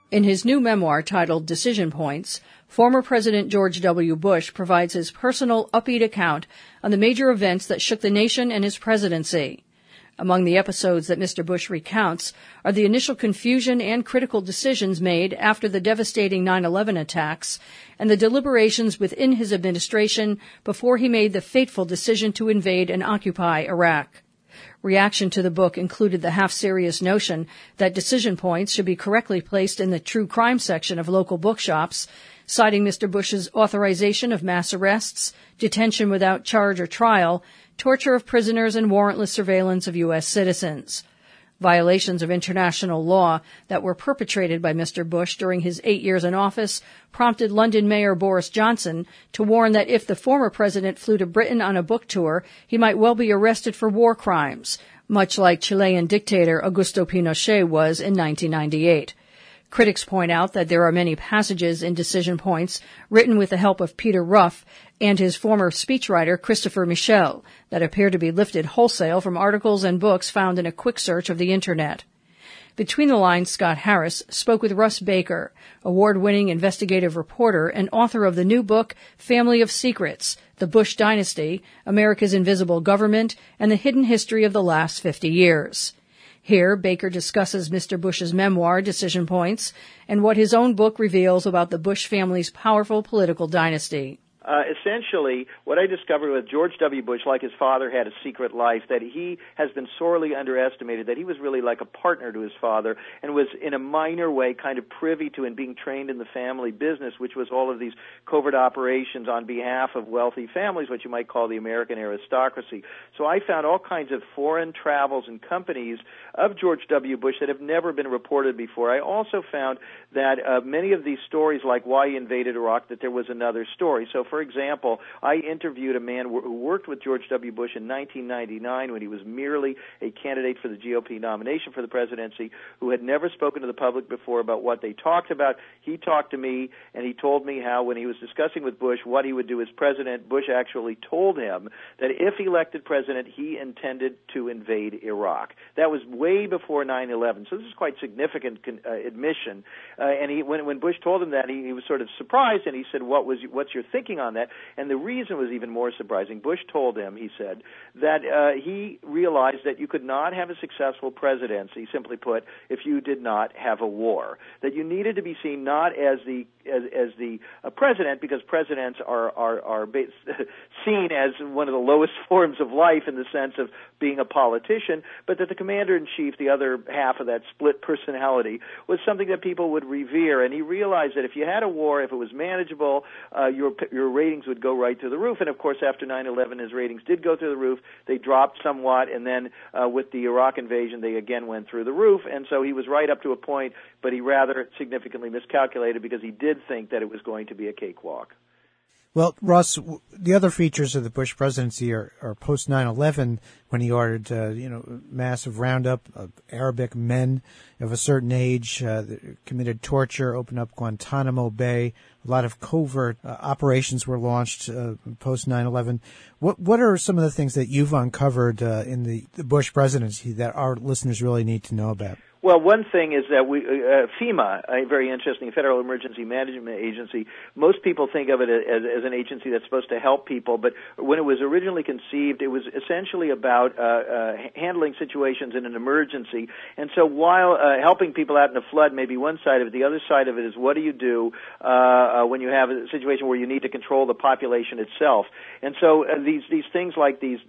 In his new memoir titled Decision Points, former President George W. Bush provides his personal, upbeat account on the major events that shook the nation and his presidency. Among the episodes that Mr. Bush recounts are the initial confusion and critical decisions made after the devastating 9/11 attacks and the deliberations within his administration before he made the fateful decision to invade and occupy Iraq. Reaction to the book included the half-serious notion that Decision Points should be correctly placed in the true crime section of local bookshops, citing Mr. Bush's authorization of mass arrests, detention without charge or trial, torture of prisoners, and warrantless surveillance of U.S. citizens. Violations of international law that were perpetrated by Mr. Bush during his 8 years in office prompted London Mayor Boris Johnson to warn that if the former president flew to Britain on a book tour, he might well be arrested for war crimes, much like Chilean dictator Augusto Pinochet was in 1998. Critics point out that there are many passages in Decision Points written with the help of Peter Ruff and his former speechwriter Christopher Michel that appear to be lifted wholesale from articles and books found in a quick search of the Internet. Between the lines, Scott Harris spoke with Russ Baker, award-winning investigative reporter and author of the new book Family of Secrets, The Bush Dynasty, America's Invisible Government, and the Hidden History of the Last 50 Years. Here, Baker discusses Mr. Bush's memoir, Decision Points, and what his own book reveals about the Bush family's powerful political dynasty. Essentially, what I discovered with George W. Bush, like his father had a secret life, that he has been sorely underestimated, that he was really like a partner to his father and was in a minor way kind of privy to and being trained in the family business, which was all of these covert operations on behalf of wealthy families, what you might call the American aristocracy. So I found all kinds of foreign travels and companies of George W. Bush that have never been reported before. I also found that many of these stories, like why he invaded Iraq, that there was another story. So, for example, I interviewed a man who worked with George W. Bush in 1999 when he was merely a candidate for the GOP nomination for the presidency, who had never spoken to the public before about what they talked about. He talked to me, and he told me how when he was discussing with Bush what he would do as president, Bush actually told him that if elected president, he intended to invade Iraq. That was way before 9/11, so this is quite significant admission. And when Bush told him that, he was sort of surprised, and he said, "What's your thinking on that?" And the reason was even more surprising. Bush told him, he said, that he realized that you could not have a successful presidency, simply put, if you did not have a war. That you needed to be seen not as the president, because presidents are seen as one of the lowest forms of life in the sense of being a politician, but that the commander-in-chief, the other half of that split personality, was something that people would revere. And he realized that if you had a war, if it was manageable, your ratings would go right through the roof. And, of course, after 9/11, his ratings did go through the roof. They dropped somewhat, and then with the Iraq invasion, they again went through the roof. And so he was right up to a point, but he rather significantly miscalculated because he did think that it was going to be a cakewalk. Well, Russ, the other features of the Bush presidency are post 9/11, when he ordered, massive roundup of Arabic men of a certain age, committed torture, opened up Guantanamo Bay. A lot of covert operations were launched post 9/11. What are some of the things that you've uncovered in the Bush presidency that our listeners really need to know about? Well, one thing is that FEMA, a very interesting Federal Emergency Management Agency, most people think of it as an agency that's supposed to help people, but when it was originally conceived, it was essentially about handling situations in an emergency. And so while helping people out in a flood may be one side of it, the other side of it is what do you do when you have a situation where you need to control the population itself. And so these things like these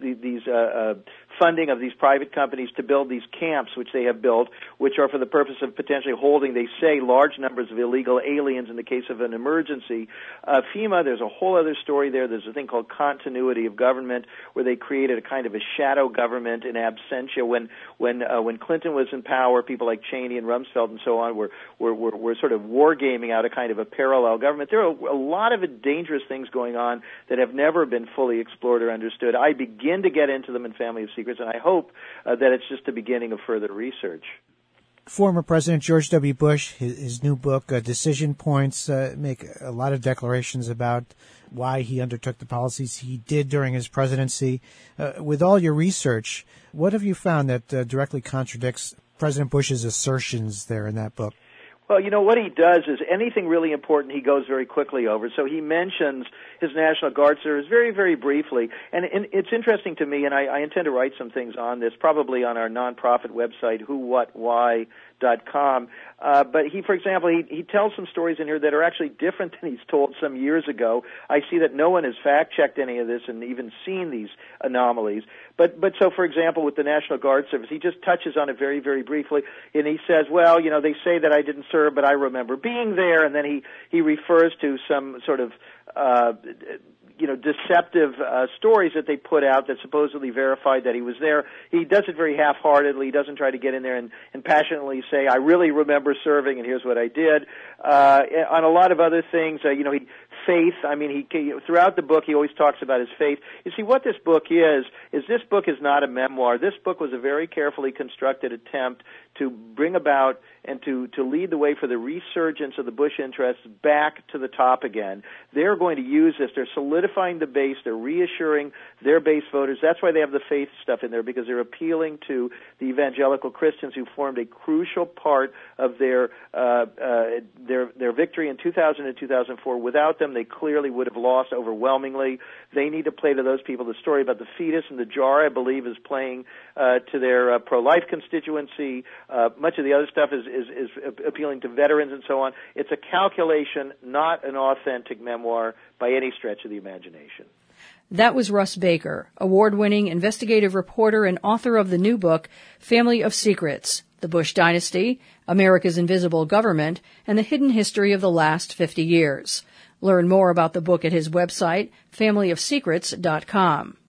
funding of these private companies to build these camps, which they have built, which are for the purpose of potentially holding, they say, large numbers of illegal aliens in the case of an emergency. FEMA, there's a whole other story there. There's a thing called continuity of government, where they created a kind of a shadow government in absentia. When Clinton was in power, people like Cheney and Rumsfeld and so on were sort of wargaming out a kind of a parallel government. There are a lot of dangerous things going on that have never been fully explored or understood. I begin to get into them in Family of Secrets, and I hope that it's just the beginning of further research. Former President George W. Bush, his new book, Decision Points, make a lot of declarations about why he undertook the policies he did during his presidency. With all your research, what have you found that directly contradicts President Bush's assertions there in that book? Well, what he does is anything really important he goes very quickly over. So he mentions his National Guard service very, very briefly. And it's interesting to me, and I intend to write some things on this, probably on our nonprofit website, whowhatwhy.com. But he, for example, he tells some stories in here that are actually different than he's told some years ago. I see that no one has fact-checked any of this and even seen these anomalies. But so, for example, with the National Guard service, he just touches on it very, very briefly, and he says, well, they say that I didn't serve, but I remember being there, and then he refers to some sort of deceptive stories that they put out that supposedly verified that he was there. He does it very half-heartedly. He doesn't try to get in there and passionately say, I really remember serving, and here's what I did. On a lot of other things, faith. I mean, throughout the book, he always talks about his faith. You see, what this book is this book is not a memoir. This book was a very carefully constructed attempt to bring about and to lead the way for the resurgence of the Bush interests back to the top again. They're going to use this. They're solidifying the base. They're reassuring their base voters. That's why they have the faith stuff in there, because they're appealing to the evangelical Christians who formed a crucial part of their victory in 2000 and 2004. Without them, they clearly would have lost overwhelmingly. They need to play to those people. The story about the fetus in the jar, I believe, is playing to their pro-life constituency. Much of the other stuff is appealing to veterans and so on. It's a calculation, not an authentic memoir by any stretch of the imagination. That was Russ Baker, award-winning investigative reporter and author of the new book, Family of Secrets, The Bush Dynasty, America's Invisible Government, and the Hidden History of the Last 50 Years. Learn more about the book at his website, familyofsecrets.com.